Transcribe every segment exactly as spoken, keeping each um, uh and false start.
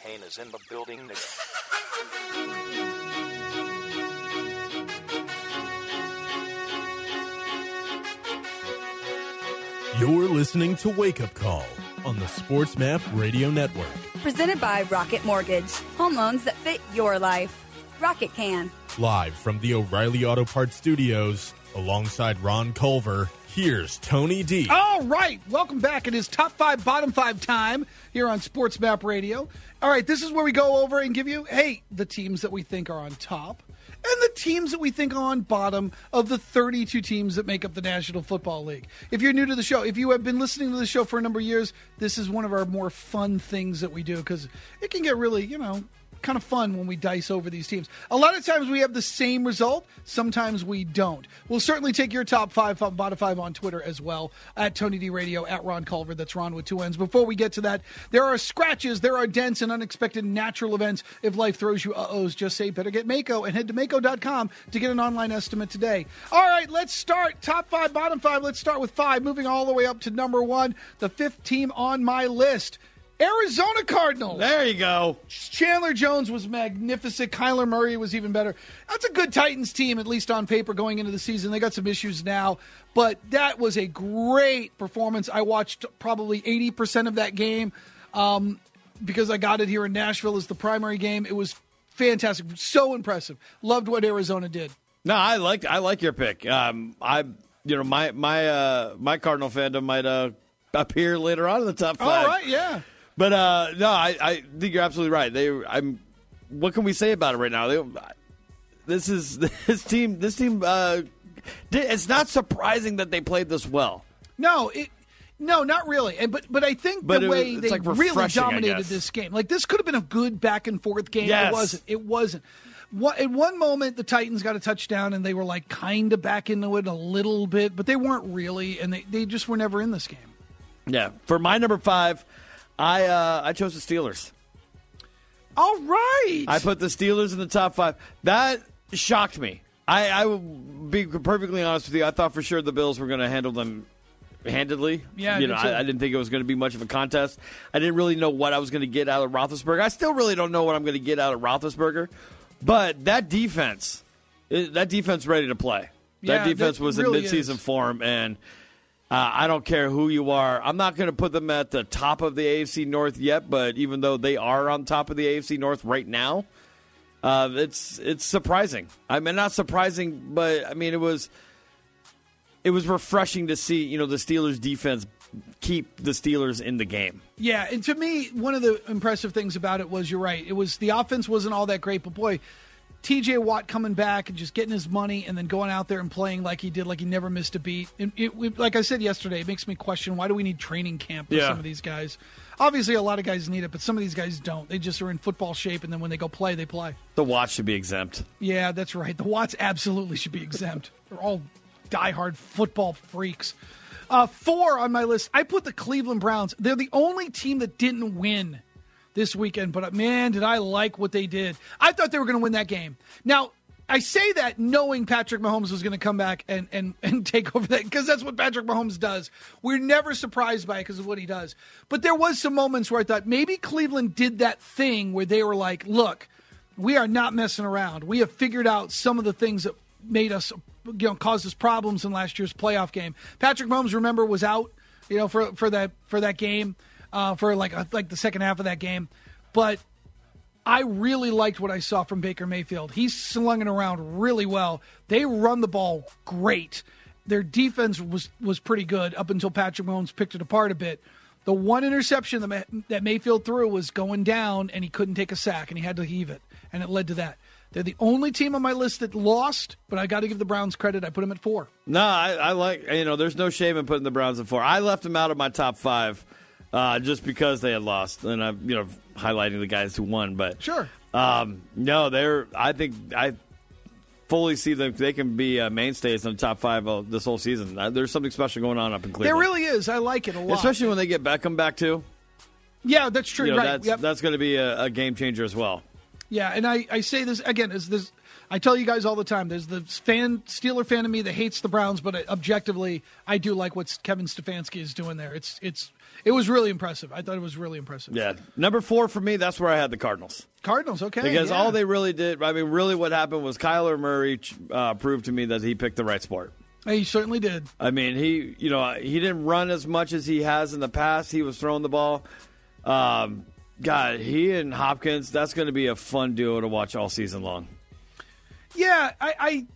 Kane is in the building. You're listening to Wake Up Call on the Sports Map Radio Network. Presented by Rocket Mortgage. Home loans that fit your life. Rocket can. Live from the O'Reilly Auto Parts Studios, alongside Ron Culver, here's Tony D. All right, welcome back. It is top five, bottom five time here on Sports Map Radio. All right, this is where we go over and give you, hey, the teams that we think are on top and the teams that we think are on bottom of the thirty-two teams that make up the National Football League. If you're new to the show, if you have been listening to the show for a number of years, this is one of our more fun things that we do because it can get really, you know, kind of fun when we dice over these teams. A lot of times we have the same result. Sometimes we don't. We'll certainly take your top five, bottom five on Twitter as well, at Tony D Radio, at Ron Culver. That's Ron with two N's. Before we get to that, there are scratches, there are dents, and unexpected natural events. If life throws you uh-ohs, just say, better get Mako, and head to Mako dot com to get an online estimate today. All right, let's start. Top five, bottom five. Let's start with five, moving all the way up to number one, the fifth team on my list. Arizona Cardinals. There you go. Chandler Jones was magnificent. Kyler Murray was even better. That's a good Titans team, at least on paper, going into the season. They got some issues now, but that was a great performance. I watched probably eighty percent of that game um, because I got it here in Nashville as the primary game. It was fantastic. So impressive. Loved what Arizona did. No, I like I like your pick. Um, I you know my my uh, my Cardinal fandom might uh, appear later on in the top five. All right, yeah. But uh, no, I, I think you're absolutely right. They, I'm. What can we say about it right now? They, this is this team. This team. Uh, it's not surprising that they played this well. No, it. No, not really. And but but I think but the it, way they like really dominated this game, like this could have been a good back and forth game. Yes. It wasn't. It wasn't. What, at one moment, the Titans got a touchdown, and they were like kind of back into it a little bit, but they weren't really, and they, they just were never in this game. Yeah. For my number five. I uh, I chose the Steelers. All right. I put the Steelers in the top five. That shocked me. I, I will be perfectly honest with you. I thought for sure the Bills were going to handle them handedly. Yeah, you know, I, I didn't think it was going to be much of a contest. I didn't really know what I was going to get out of Roethlisberger. I still really don't know what I'm going to get out of Roethlisberger. But that defense, that defense ready to play. Yeah, that defense that was really in midseason is. form, and Uh, I don't care who you are. I'm not going to put them at the top of the A F C North yet, but even though they are on top of the A F C North right now, uh, it's it's surprising. I mean, not surprising, but I mean it was it was refreshing to see, you know, the Steelers defense keep the Steelers in the game. Yeah, and to me, one of the impressive things about it was, you're right, it was the offense wasn't all that great, but boy, T J Watt coming back and just getting his money and then going out there and playing like he did, like he never missed a beat. And it, it, like I said yesterday, it makes me question, why do we need training camp for yeah. some of these guys? Obviously, a lot of guys need it, but some of these guys don't. They just are in football shape, and then when they go play, they play. The Watts should be exempt. Yeah, that's right. The Watts absolutely should be exempt. They're all diehard football freaks. Uh, four on my list, I put the Cleveland Browns. They're the only team that didn't win this weekend, but man, did I like what they did. I thought they were going to win that game. Now, I say that knowing Patrick Mahomes was going to come back and, and, and take over that, because that's what Patrick Mahomes does. We're never surprised by it because of what he does. But there was some moments where I thought maybe Cleveland did that thing where they were like, look, we are not messing around. We have figured out some of the things that made us, you know, caused us problems in last year's playoff game. Patrick Mahomes, remember, was out, you know, for, for that, for that game. Uh, for like a, like the second half of that game. But I really liked what I saw from Baker Mayfield. He's slung it around really well. They run the ball great. Their defense was, was pretty good up until Patrick Mahomes picked it apart a bit. The one interception that, May, that Mayfield threw was going down, and he couldn't take a sack, and he had to heave it, and it led to that. They're the only team on my list that lost, but I got to give the Browns credit. I put them at four. No, I, I like, you know, there's no shame in putting the Browns at four. I left them out of my top five. Uh, just because they had lost, and I'm, you know, highlighting the guys who won. But sure, um, no, they're. I think I fully see them. They can be uh, mainstays in the top five uh, this whole season. Uh, there's something special going on up in Cleveland. There really is. I like it a lot, especially when they get Beckham back too. Yeah, that's true. You know, right? That's, yep. that's going to be a, a game changer as well. Yeah, and I, I say this again, is this I tell you guys all the time, there's the fan Steeler fan of me that hates the Browns, but objectively, I do like what Kevin Stefanski is doing there. It's it's it was really impressive. I thought it was really impressive. Yeah. Number four for me, that's where I had the Cardinals. Cardinals, okay. Because yeah. all they really did, I mean, really what happened was Kyler Murray uh, proved to me that he picked the right sport. He certainly did. I mean, he you know he didn't run as much as he has in the past. He was throwing the ball. Um, God, he and Hopkins, that's going to be a fun duo to watch all season long. Yeah, I, I,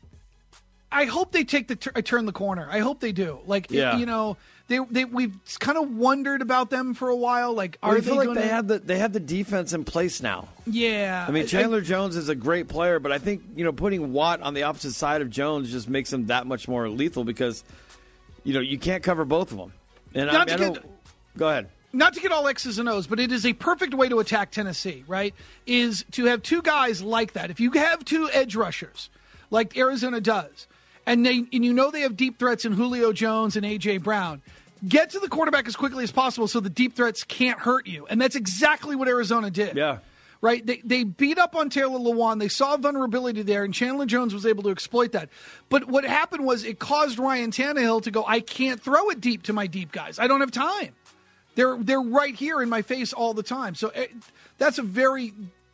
I hope they take the t- turn the corner. I hope they do. Like, yeah. you know, they they we've kind of wondered about them for a while. Like, are well, I they feel like gonna... they have the they have the defense in place now? Yeah, I mean, I, Chandler I, Jones is a great player, but I think you know putting Watt on the opposite side of Jones just makes him that much more lethal because you know you can't cover both of them. And I, Not I to don't. get- Go ahead. Not to get all X's and O's, but it is a perfect way to attack Tennessee, right? Is to have two guys like that. If you have two edge rushers, like Arizona does, and they and you know they have deep threats in Julio Jones and A J. Brown, get to the quarterback as quickly as possible so the deep threats can't hurt you. And that's exactly what Arizona did. Yeah. Right? They they beat up on Taylor Lewan. They saw vulnerability there, and Chandler Jones was able to exploit that. But what happened was it caused Ryan Tannehill to go, I can't throw it deep to my deep guys. I don't have time. They're they're right here in my face all the time. So it, that's a very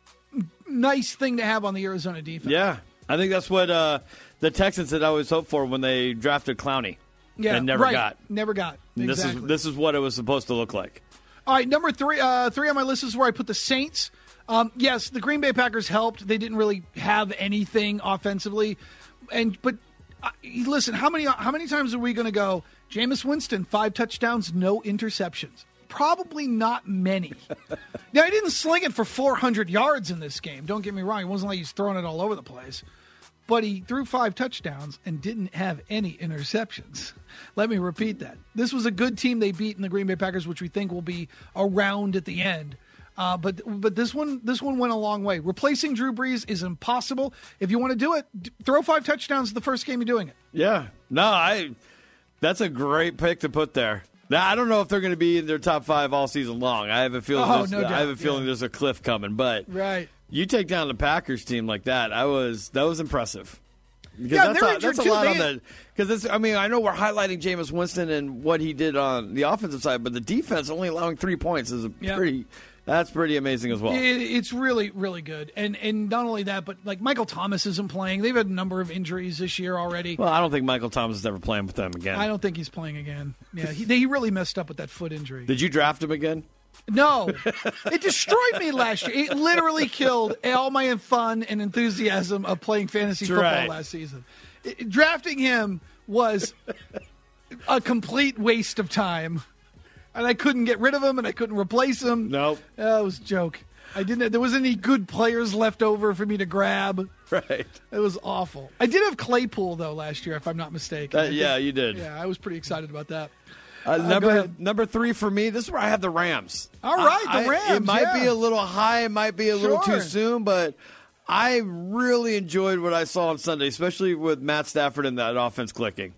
nice thing to have on the Arizona defense. Yeah, I think that's what uh, the Texans had always hoped for when they drafted Clowney. Yeah, and never right. got. Never got. And Exactly. This is this is what it was supposed to look like. All right, number three, uh, three on my list is where I put the Saints. Um, yes, the Green Bay Packers helped. They didn't really have anything offensively, and but uh, listen, how many how many times are we going to go? Jameis Winston, five touchdowns, no interceptions. Probably not many. Now, he didn't sling it for four hundred yards in this game. Don't get me wrong. It wasn't like he's throwing it all over the place. But he threw five touchdowns and didn't have any interceptions. Let me repeat that. This was a good team they beat in the Green Bay Packers, which we think will be around at the end. Uh, but but this one this one went a long way. Replacing Drew Brees is impossible. If you want to do it, d- throw five touchdowns the first game you're doing it. Yeah, no, I. That's a great pick to put there. Now, I don't know if they're going to be in their top five all season long. I have a feeling. Oh, there's, no doubt. I have a feeling Yeah. there's a cliff coming. But Right. you take down the Packers team like that. I was that was impressive. Because Yeah, that's they're a, injured that's a too. lot They- on the. Because I mean, I know we're highlighting Jameis Winston and what he did on the offensive side, but the defense only allowing three points is a Yeah. pretty. That's pretty amazing as well. It, it's really, really good. And and not only that, but like Michael Thomas isn't playing. They've had a number of injuries this year already. Well, I don't think Michael Thomas is ever playing with them again. I don't think he's playing again. Yeah, he, he really messed up with that foot injury. Did you draft him again? No, it destroyed me last year. It literally killed all my fun and enthusiasm of playing fantasy That's football right. last season. It, drafting him was a complete waste of time. And I couldn't get rid of him, and I couldn't replace him. Nope. Uh, it was a joke. I didn't. There wasn't any good players left over for me to grab. Right. It was awful. I did have Claypool though last year, if I'm not mistaken. That- I did- yeah, you did. Yeah, I was pretty excited about that. Uh, go number ahead. number three for me. This is where I have the Rams. All right, I- the I- Rams, It might yeah. be a little high. It might be a little Sure. too soon, but I really enjoyed what I saw on Sunday, especially with Matt Stafford and that offense clicking.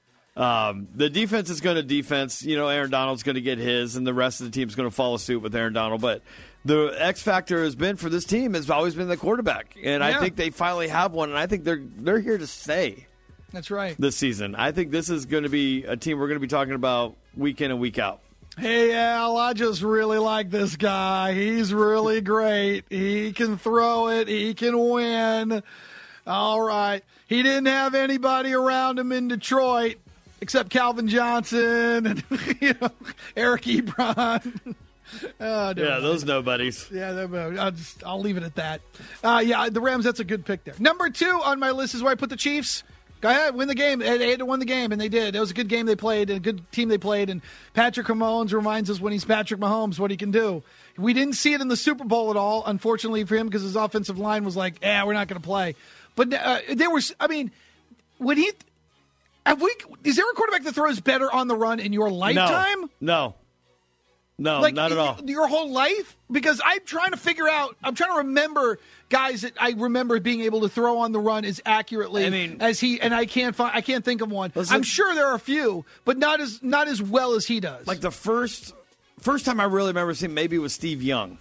Um, the defense is going to defense. You know, Aaron Donald's going to get his, and the rest of the team's going to follow suit with Aaron Donald. But the X factor has been for this team has always been the quarterback, and I Yeah. think they finally have one. And I think they're they're here to stay That's right. this season. I think this is going to be a team we're going to be talking about week in and week out. Hey, Al, I just really like this guy. He's really great. He can throw it. He can win. All right. He didn't have anybody around him in Detroit except Calvin Johnson and you know, Eric Ebron. Oh, Yeah, those nobodies. Yeah, they're- I'll just I'll leave it at that. Uh, yeah, the Rams. That's a good pick there. Number two on my list is where I put the Chiefs. Go ahead, win the game. They they had to win the game, and they did. It was a good game they played, and a good team they played. And Patrick Mahomes reminds us when he's Patrick Mahomes what he can do. We didn't see it in the Super Bowl at all, unfortunately for him, because his offensive line was like, "Yeah, we're not going to play." But uh, there was, I mean, when he, have we? Is there a quarterback that throws better on the run in your lifetime? No. No, Like, not at all. Your whole life? Because I'm trying to figure out, I'm trying to remember guys that I remember being able to throw on the run as accurately I mean- as he, and I can't find, I can't think of one. Let's I'm look- sure there are a few, but not as not as well as he does. Like the first first time I really remember seeing maybe it was Steve Young.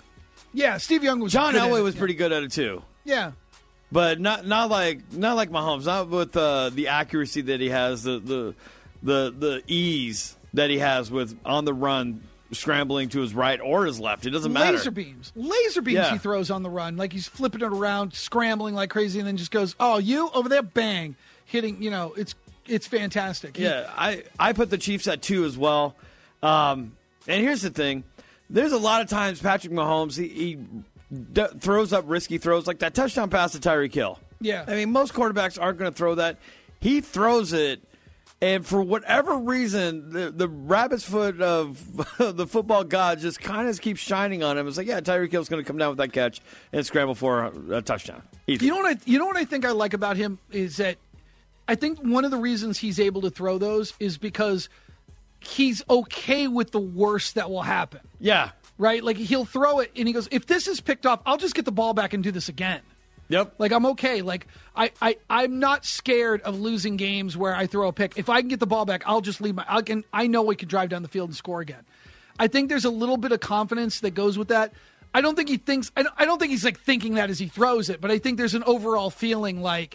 Yeah, Steve Young was John good at Elway it, was yeah. pretty good at it too. Yeah. But not not like not like Mahomes, not with uh, the accuracy that he has, the, the the the ease that he has with on the run, scrambling to his right or his left. It doesn't matter. Laser beams. Laser beams Yeah. he throws on the run. Like he's flipping it around, scrambling like crazy, and then just goes, oh, you over there, bang. Hitting, you know, it's it's fantastic. He- Yeah, I, I put the Chiefs at two as well. Um, and here's the thing. There's a lot of times Patrick Mahomes, he, he d- throws up risky throws like that touchdown pass to Tyreek Hill. Yeah. I mean, most quarterbacks aren't going to throw that. He throws it, and for whatever reason, the, the rabbit's foot of the football god just kind of keeps shining on him. It's like, yeah, Tyreek Hill's going to come down with that catch and scramble for a, a touchdown. Easy. You know what I you know what I think I like about him is that I think one of the reasons he's able to throw those is because he's okay with the worst that will happen. Yeah. Right? Like he'll throw it and he goes, if this is picked off, I'll just get the ball back and do this again. Yep. Like I'm okay. Like I, I, I'm not scared of losing games where I throw a pick. If I can get the ball back, I'll just leave my I can I know we can drive down the field and score again. I think there's a little bit of confidence that goes with that. I don't think he thinks I don't, I don't think he's like thinking that as he throws it, but I think there's an overall feeling like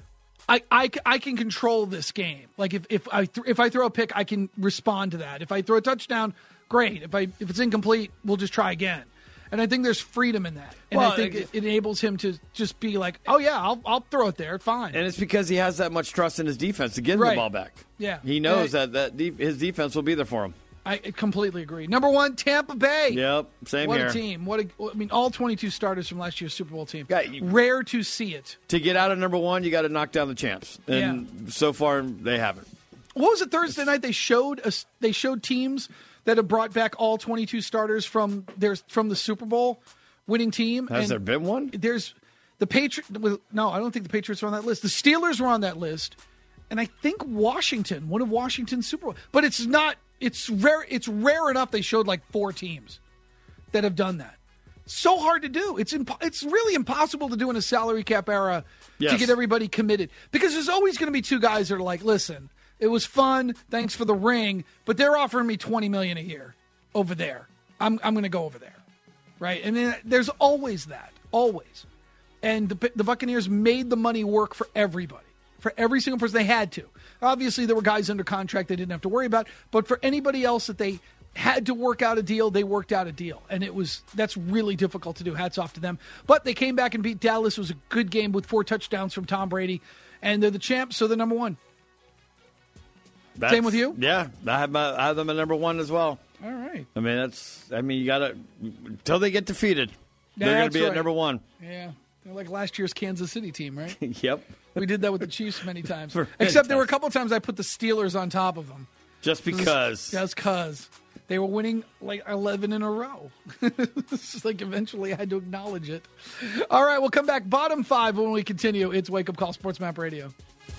I, I, I can control this game. Like if if I th- if I throw a pick, I can respond to that. If I throw a touchdown, great. If I if it's incomplete, we'll just try again. And I think there's freedom in that. And Well, I think it- it, it enables him to just be like, oh, yeah, I'll I'll throw it there. Fine. And it's because he has that much trust in his defense to give him Right. the ball back. Yeah. He knows Yeah. that, that de- his defense will be there for him. I completely agree. Number one, Tampa Bay. Yep, same what here. a team. What a, I mean, all twenty-two starters from last year's Super Bowl team. Yeah, you- Rare to see it. To get out of number one, you got to knock down the champs. And so far, they haven't. What was it Thursday night? They showed us. They showed teams that have brought back all twenty-two starters from their from the Super Bowl winning team. Has and there been one? There's the Patriots. No, I don't think the Patriots are on that list. The Steelers were on that list, and I think Washington, one of Washington's Super Bowl. But it's not. It's rare. It's rare enough. They showed like four teams that have done that. So hard to do. It's impo- It's really impossible to do in a salary cap era Yes. to get everybody committed because there's always going to be two guys that are like, listen, it was fun. Thanks for the ring, but they're offering me twenty million dollars a year over there. I'm I'm going to go over there, right? And then there's always that, always. And the the Buccaneers made the money work for everybody, for every single person. They had to. Obviously, there were guys under contract they didn't have to worry about, but for anybody else that they had to work out a deal, they worked out a deal, and it was that's really difficult to do. Hats off to them. But they came back and beat Dallas. It was a good game with four touchdowns from Tom Brady, and they're the champs, so they're number one. That's- Same with you? Yeah, I have, my, I have them at number one as well. All right. I mean, that's. I mean, you got to until they get defeated. They're going That's to be right. at number one. Yeah, they're like last year's Kansas City team, right? Yep. We did that with the Chiefs many times. For many Except there were a times. couple times I put the Steelers on top of them. Just because. Just because. They were winning like eleven in a row. It's just like eventually I had to acknowledge it. All right, we'll come back. Bottom five when we continue. It's Wake Up Call Sports Map Radio.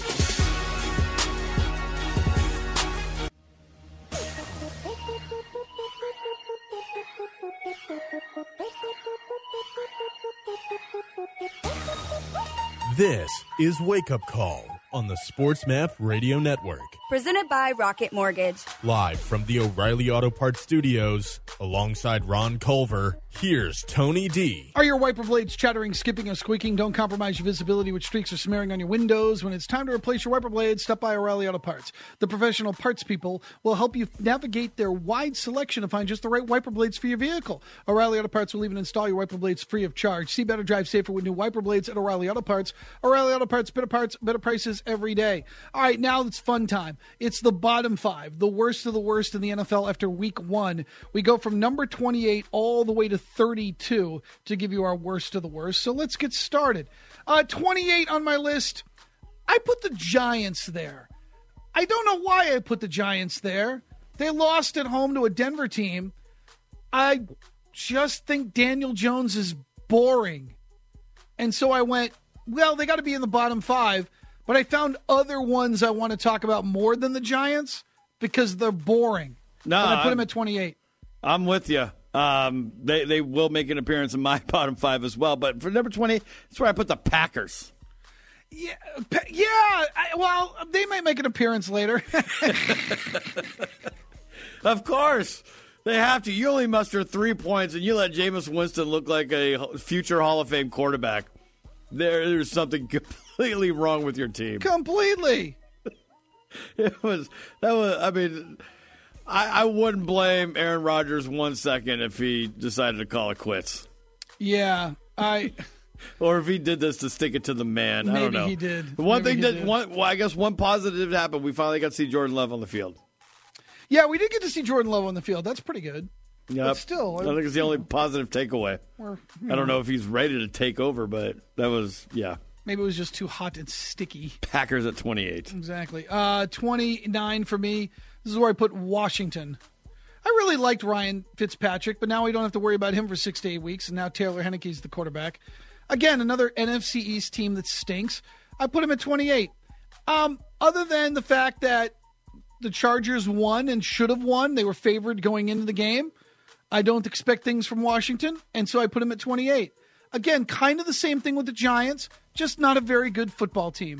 This is Wake Up Call on the Sports Map Radio Network. Presented by Rocket Mortgage. Live from the O'Reilly Auto Parts Studios, alongside Ron Culver, here's Tony D. Are your wiper blades chattering, skipping, or squeaking? Don't compromise your visibility with streaks or smearing on your windows. When it's time to replace your wiper blades, stop by O'Reilly Auto Parts. The professional parts people will help you navigate their wide selection to find just the right wiper blades for your vehicle. O'Reilly Auto Parts will even install your wiper blades free of charge. See better, drive safer with new wiper blades at O'Reilly Auto Parts. O'Reilly Auto Parts, better parts, better prices every day. All right, now it's fun time. It's the bottom five, the worst of the worst in the N F L after week one. We go from number twenty-eight all the way to thirty-two to give you our worst of the worst. So let's get started. Uh, twenty-eight on my list. I put the Giants there. I don't know why I put the Giants there. They lost at home to a Denver team. I just think Daniel Jones is boring. And so I went, well, they got to be in the bottom five. But I found other ones I want to talk about more than the Giants because they're boring. No, but I put I'm- them at twenty-eight. I'm with you. Um, they they will make an appearance in my bottom five as well. But for number twenty, that's where I put the Packers. Yeah, pa- yeah. I, well, they might make an appearance later. Of course. They have to. You only muster three points, and you let Jameis Winston look like a future Hall of Fame quarterback. There, there's something completely wrong with your team. Completely. It was that was. I mean, I, I wouldn't blame Aaron Rodgers one second if he decided to call it quits. Yeah, I. Or if he did this to stick it to the man. Maybe I don't know. he did. The one Maybe thing he that did. one, well, I guess one positive happened. We finally got to see Jordan Love on the field. Yeah, we did get to see Jordan Love on the field. That's pretty good. Yep. But still, I think it's the only positive takeaway. Or, I don't know if he's ready to take over, but that was, yeah. Maybe it was just too hot and sticky. Packers at twenty-eight. Exactly. Uh, twenty-nine for me. This is where I put Washington. I really liked Ryan Fitzpatrick, but now we don't have to worry about him for six to eight weeks, and now Taylor Heineke's the quarterback. Again, another N F C East team that stinks. I put him at twenty-eight. Um, other than the fact that the Chargers won and should have won, they were favored going into the game. I don't expect things from Washington, and so I put him at twenty-eight. Again, kind of the same thing with the Giants, just not a very good football team.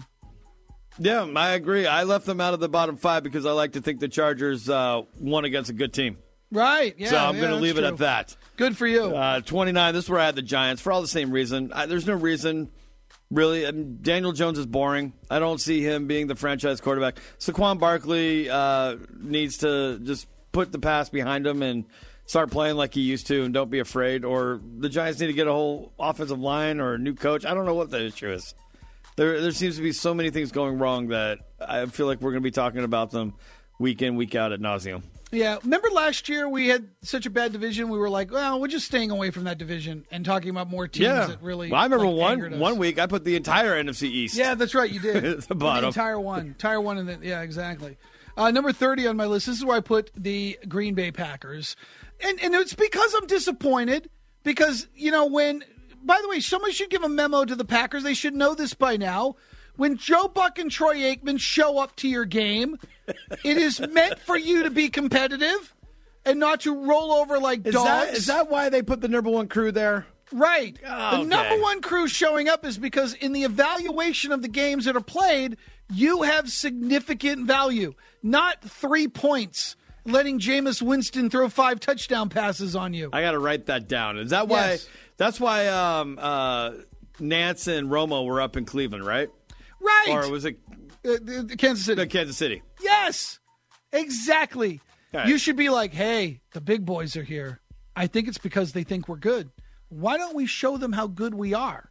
Yeah, I agree. I left them out of the bottom five because I like to think the Chargers uh, won against a good team. Right, yeah. So I'm yeah, going to leave it true. at that. Good for you. Uh, twenty-nine, this is where I had the Giants for all the same reason. I, there's no reason, really. I mean, Daniel Jones is boring. I don't see him being the franchise quarterback. Saquon Barkley uh, needs to just put the past behind him and start playing like he used to and don't be afraid. Or the Giants need to get a whole offensive line or a new coach. I don't know what the issue is. There, there seems to be so many things going wrong that I feel like we're going to be talking about them week in, week out ad nauseum. Yeah, remember last year we had such a bad division. We were like, well, we're just staying away from that division and talking about more teams Yeah, that really. well, I remember like, angered one us. one week I put the entire N F C East. Yeah, that's right. You did at the The bottom. entire one, entire one, and then yeah, exactly. Uh, number thirty on my list. This is where I put the Green Bay Packers, and and it's because I'm disappointed because you know when. By the way, someone should give a memo to the Packers. They should know this by now. When Joe Buck and Troy Aikman show up to your game, it is meant for you to be competitive and not to roll over like Is dogs. that, is that why they put the number one crew there? Right. Oh, the okay. number one crew showing up is because in the evaluation of the games that are played, you have significant value, not three points, letting Jameis Winston throw five touchdown passes on you. I got to write that down. Is that why? Yes. That's why um, uh, Nance and Romo were up in Cleveland, right? Right. Or was it Uh, uh, Kansas City. uh, Kansas City? Yes, exactly. All right. You should be like, hey, the big boys are here. I think it's because they think we're good. Why don't we show them how good we are?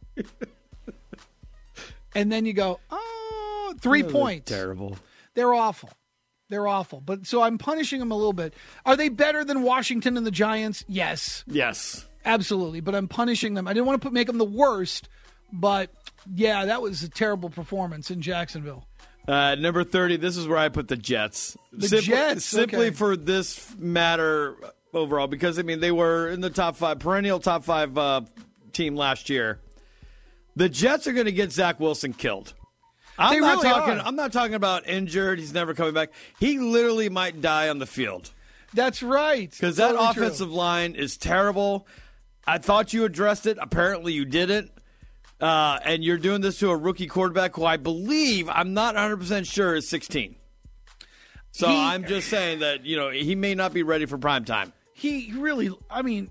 And then you go, oh, three That was points. Terrible. They're awful. They're awful. But so I'm punishing them a little bit. Are they better than Washington and the Giants? Yes, Yes. absolutely. But I'm punishing them. I didn't want to put, make them the worst. But yeah, that was a terrible performance in Jacksonville. Uh, number thirty, this is where I put the Jets. The simply, Jets, Simply okay. for this matter overall, because, I mean, they were in the top five, perennial top five uh, team last year. The Jets are going to get Zach Wilson killed. I'm They not really talking. are. I'm not talking about injured. He's never coming back. He literally might die on the field That's right. because that Totally true. offensive line is terrible. I thought you addressed it. Apparently, you didn't. Uh, and you're doing this to a rookie quarterback who I believe, I'm not one hundred percent sure, is sixteen. So He- I'm just saying that, you know, he may not be ready for prime time. He really, I mean,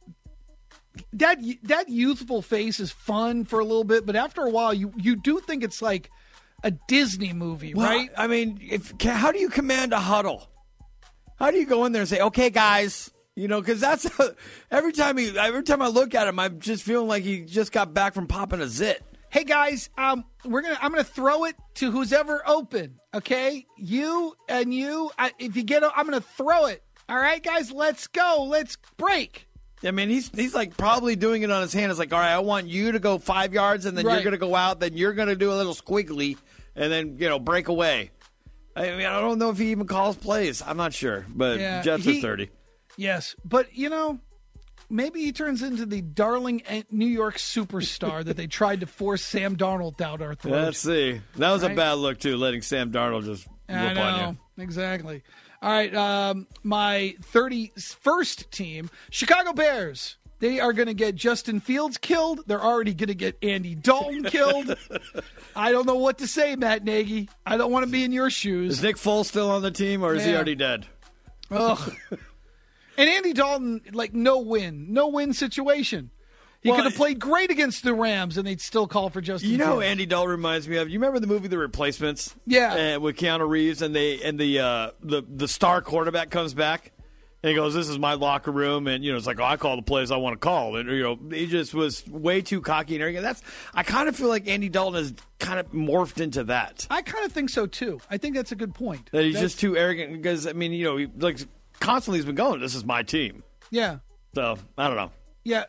that that youthful face is fun for a little bit, but after a while, you you do think it's like a Disney movie, Well, right? I mean, if ca- how do you command a huddle? How do you go in there and say, "Okay, guys," you know? Because that's every time he, every time I look at him, I'm just feeling like he just got back from popping a zit. Hey guys, um, we're gonna I'm gonna throw it to who's ever open. Okay, you and you. I, if you get, I'm gonna throw it. All right, guys, let's go. Let's break. I mean, he's he's like probably doing it on his hand. It's like, all right, I want you to go five yards, and then Right. you're going to go out, then you're going to do a little squiggly, and then you know break away. I mean, I don't know if he even calls plays. I'm not sure, but Yeah, Jets he- are thirty. Yes, but you know, maybe he turns into the darling New York superstar that they tried to force Sam Darnold down our throat. Let's see. That was Right. a bad look too, letting Sam Darnold just I whoop know, on you. exactly. All right, um, my thirty-first team, Chicago Bears. They are going to get Justin Fields killed. They're already going to get Andy Dalton killed. I don't know what to say, Matt Nagy. I don't want to be in your shoes. Is Nick Foles still on the team, or is he Yeah. already dead? Ugh. And Andy Dalton, like, no win. No win situation. He Well, could have played great against the Rams, and they'd still call for Justin You know, Fields. Andy Dalton reminds me of. You remember the movie The Replacements? Yeah. Uh, with Keanu Reeves, and they and the uh, the the star quarterback comes back, and he goes, "This is my locker room," and you know, it's like, "Oh, I call the plays I want to call," and you know, he just was way too cocky and arrogant. That's. I kind of feel like Andy Dalton has kind of morphed into that. I kind of think so, too. I think that's a good point. That he's That's- just too arrogant because I mean, you know, he like constantly has been going, "This is my team." Yeah. So I don't know. Yeah.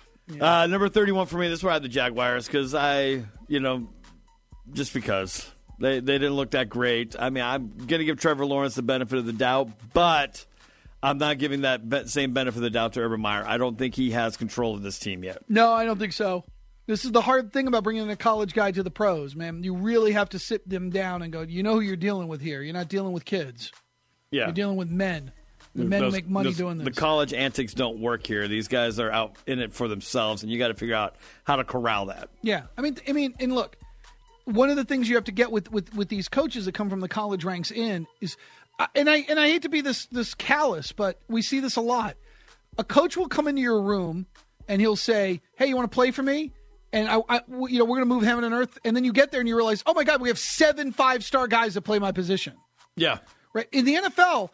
Uh, number thirty-one for me. This is where I had the Jaguars because I, you know, just because they they didn't look that great. I mean, I'm gonna give Trevor Lawrence the benefit of the doubt, but I'm not giving that be- same benefit of the doubt to Urban Meyer. I don't think he has control of this team yet. No, I don't think so. This is the hard thing about bringing a college guy to the pros, man. You really have to sit them down and go, you know who you're dealing with here. You're not dealing with kids. Yeah, You're dealing with men. The men Those- make money those- doing this. The college antics don't work here. These guys are out in it for themselves, and you got to figure out how to corral that. Yeah, I mean, I mean, and look, one of the things you have to get with, with, with these coaches that come from the college ranks in is, uh, and I and I hate to be this this callous, but we see this a lot. A coach will come into your room and he'll say, "Hey, you want to play for me?" And I, I you know, we're going to move heaven and earth, and then you get there and you realize, oh my God, we have seven five star guys that play my position. Yeah, Right in the N F L.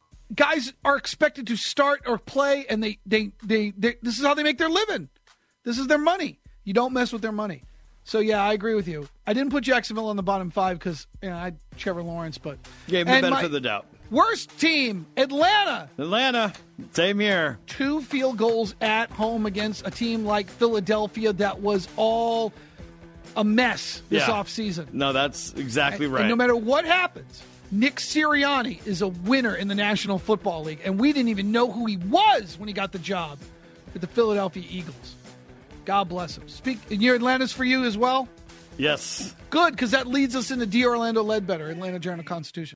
Guys are expected to start or play, and they, they, they, they, this is how they make their living. This is their money. You don't mess with their money. So, yeah, I agree with you. I didn't put Jacksonville on the bottom five because you know, I had Trevor Lawrence, but gave him the and benefit my of the doubt. Worst team, Atlanta. Atlanta, same here. Two field goals at home against a team like Philadelphia that was all a mess this Yeah. offseason. No, that's exactly And- right. And no matter what happens, Nick Sirianni is a winner in the National Football League, and we didn't even know who he was when he got the job with the Philadelphia Eagles. God bless him. Speak. And your Atlanta's for you as well? Yes. Good, because that leads us into D. Orlando Ledbetter, Atlanta Journal-Constitution.